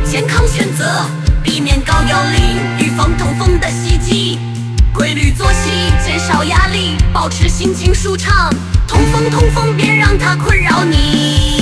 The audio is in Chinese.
健康选择，避免高药力，预防痛风的袭击。规律作息，减少压力，保持心情舒畅。痛风，别让它困扰你。